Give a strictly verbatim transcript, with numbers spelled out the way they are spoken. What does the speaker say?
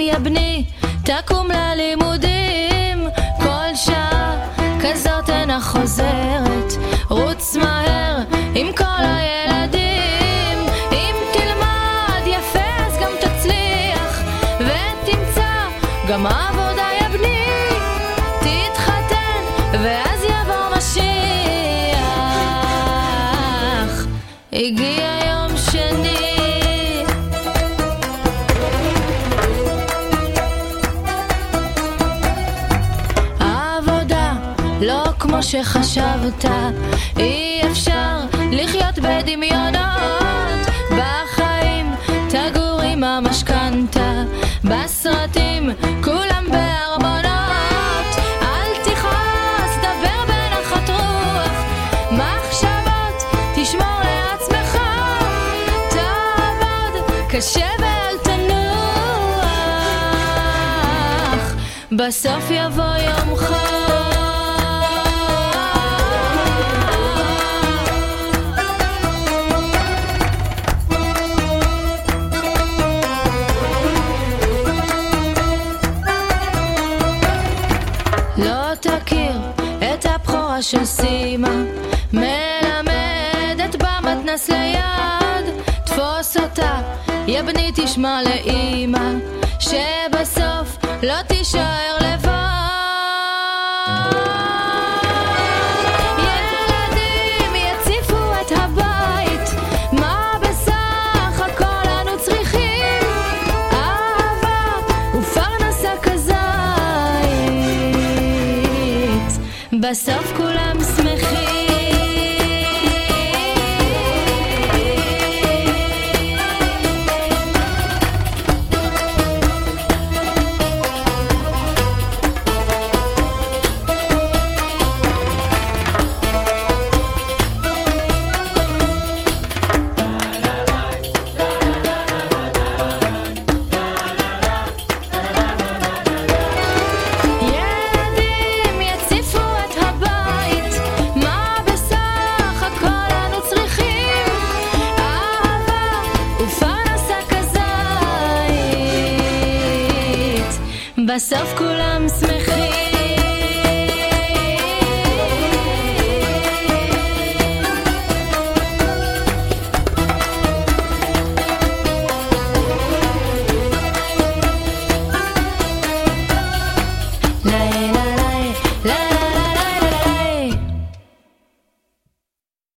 יא בני, תקום ללימודים. כל שעה כזאת אינה חוזרת, רוץ מהר עם כל הילדים. אם תלמד יפה אז גם תצליח ותמצא גם עבודה יא בני. תתחתן ואז יבוא משיח. הגיע יום שני, לא כמו שחשבת, אי אפשר לחיות בדמיונות. בחיים תגור עם המשכנתה, בסרטים כולם בארמונות. אל תכעס, דבר בנחת רוח, מחשבות תשמור לעצמך. תעבוד קשה ואל תנוח, בסוף יבוא יומך. של סימה מלמדת במתנס ליד, תפוס אותה יא בני, תשמע לאמא שבסוף לא תישאר לבד. ילדים יציפו את הבית, מה בסך הכל אנו צריכים? אהבה ופרנסה כזית, בסוף כולם שמחים. בסוף כולם שמחים.